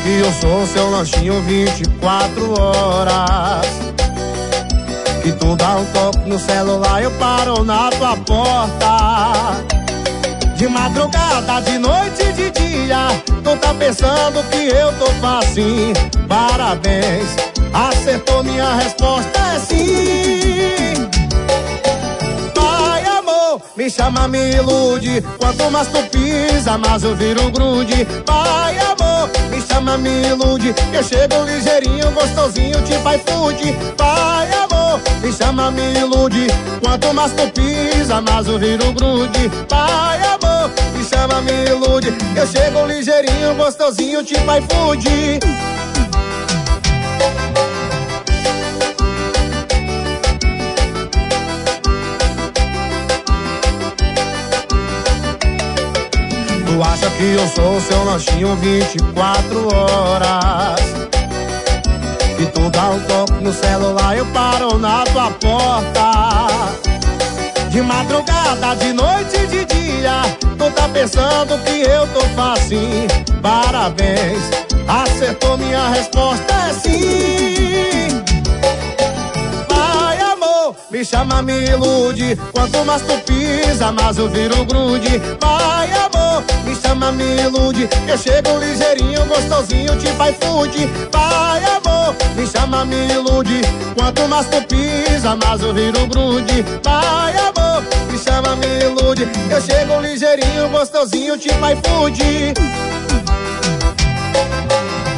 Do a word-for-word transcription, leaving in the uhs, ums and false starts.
que eu sou seu lanchinho vinte e quatro horas. Que tu dá um toque no celular, eu paro na tua porta. De madrugada, de noite, de dia, tu tá pensando que eu tô facinho. Parabéns, acertou, minha resposta é sim. Vai, amor, me chama, me ilude. Quanto mais tu pisa, mais eu viro grude. Vai, amor, me chama, me ilude. Eu chego ligeirinho, gostosinho, tipo iFood. Vai, amor, me chama, me ilude. Quanto mais tu pisa, mais eu viro grude. Vai, amor, me chama, me ilude. Eu chego ligeirinho, gostosinho, tipo iFood. Tu acha que eu sou seu lanchinho vinte e quatro horas. Que tu dá um toque no celular, eu paro na tua porta. De madrugada, de noite, de dia, tu tá pensando que eu tô facinho. Parabéns, acertou, minha resposta é sim. Vai, amor, me chama, me ilude. Quanto mais tu pisa, mais eu viro grude. Vai, amor, me chama, me ilude. Eu chego ligeirinho, gostosinho, tipo iFood. Vai, amor, me chama, me ilude. Quanto mais tu pisa, mais eu viro grude. Vai, amor, me chama, me ilude. Eu chego ligeirinho, gostosinho, tipo iFood.